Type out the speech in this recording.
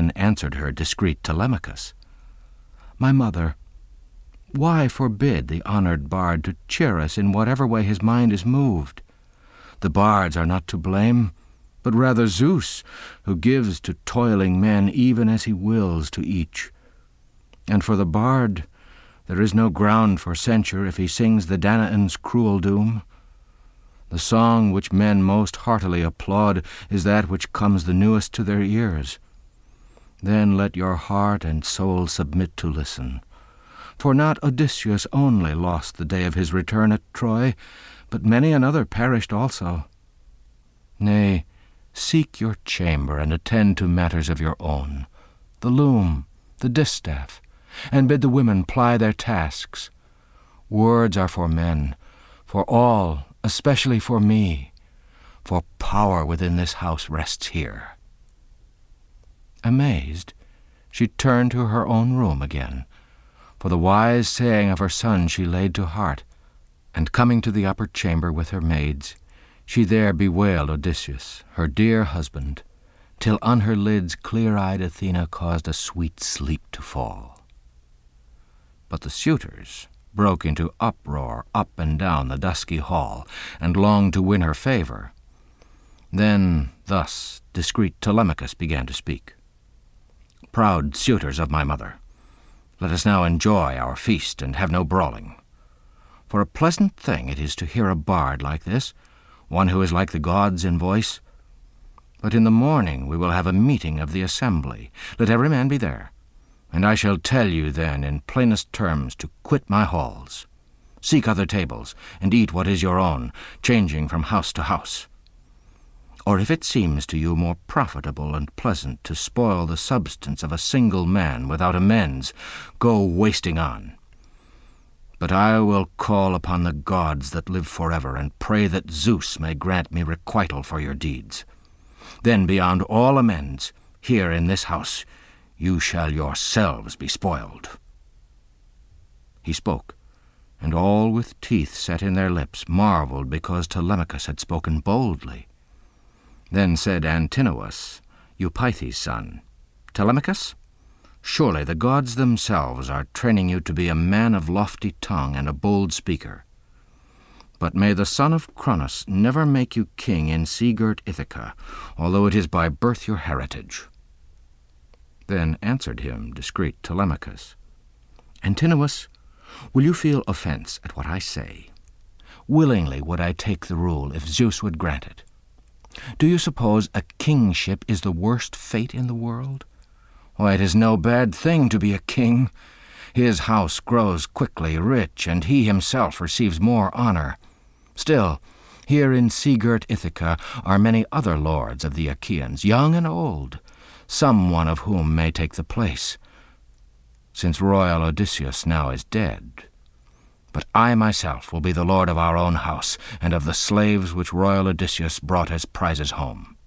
Then answered her discreet Telemachus, "My mother, why forbid the honored bard to cheer us in whatever way his mind is moved? The bards are not to blame, but rather Zeus, who gives to toiling men even as he wills to each. And for the bard, there is no ground for censure if he sings the Danaans' cruel doom. The song which men most heartily applaud is that which comes the newest to their ears. Then let your heart and soul submit to listen. For not Odysseus only lost the day of his return at Troy, but many another perished also. Nay, seek your chamber and attend to matters of your own, the loom, the distaff, and bid the women ply their tasks. Words are for men, for all, especially for me, for power within this house rests here." Amazed, she turned to her own room again, for the wise saying of her son she laid to heart, and coming to the upper chamber with her maids, she there bewailed Odysseus, her dear husband, till on her lids clear-eyed Athena caused a sweet sleep to fall. But the suitors broke into uproar up and down the dusky hall, and longed to win her favor. Then thus discreet Telemachus began to speak. "Proud suitors of my mother, let us now enjoy our feast and have no brawling. For a pleasant thing it is to hear a bard like this, one who is like the gods in voice. But in the morning we will have a meeting of the assembly. Let every man be there, and I shall tell you then in plainest terms to quit my halls. Seek other tables, and eat what is your own, changing from house to house. Or if it seems to you more profitable and pleasant to spoil the substance of a single man without amends, go wasting on. But I will call upon the gods that live forever, and pray that Zeus may grant me requital for your deeds. Then beyond all amends, here in this house, you shall yourselves be spoiled." He spoke, and all with teeth set in their lips marveled because Telemachus had spoken boldly. Then said Antinous, Eupeithes' son, "Telemachus, surely the gods themselves are training you to be a man of lofty tongue and a bold speaker. But may the son of Cronos never make you king in sea-girt Ithaca, although it is by birth your heritage." Then answered him discreet Telemachus, "Antinous, will you feel offense at what I say? Willingly would I take the rule if Zeus would grant it. Do you suppose a kingship is the worst fate in the world? Why, it is no bad thing to be a king. His house grows quickly rich, and he himself receives more honor. Still, here in sea-girt Ithaca are many other lords of the Achaeans, young and old, some one of whom may take the place, since royal Odysseus now is dead. But I myself will be the lord of our own house, and of the slaves which royal Odysseus brought as prizes home.